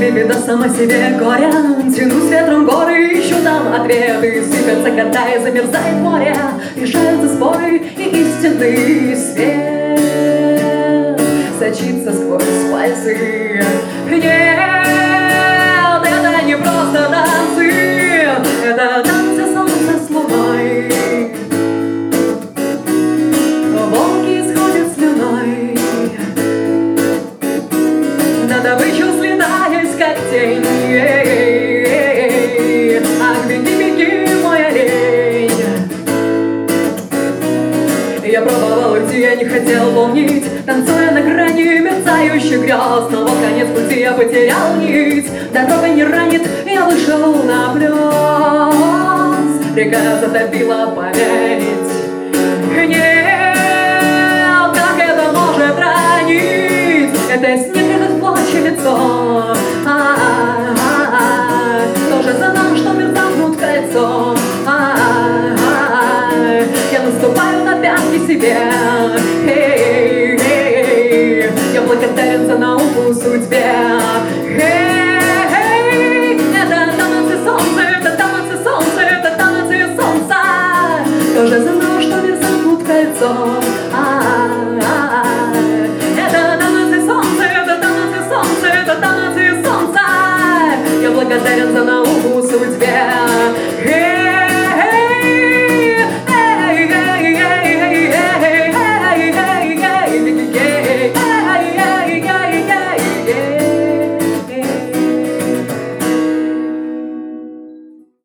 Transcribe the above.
себе беда, сама себе горя. Тянусь ветром горы, ищу там ответы. Сыпятся года и замерзает море. Решаются споры и истинный свет сочится сквозь пальцы. Нет, это не просто танцы, это танцы солнца с луной. Волки исходят слюной, на добычу слетаясь как тень. Ах, беги, беги, мой олень. Я пробовал уйти, я не хотел помнить, танцуя на грани мерцающих грез. Но вот конец пути я потерял нить, дорога не ранит, я вышел на плес. Река затопила память. Нет, как это может ранить? Это снег, этот плачь лицо.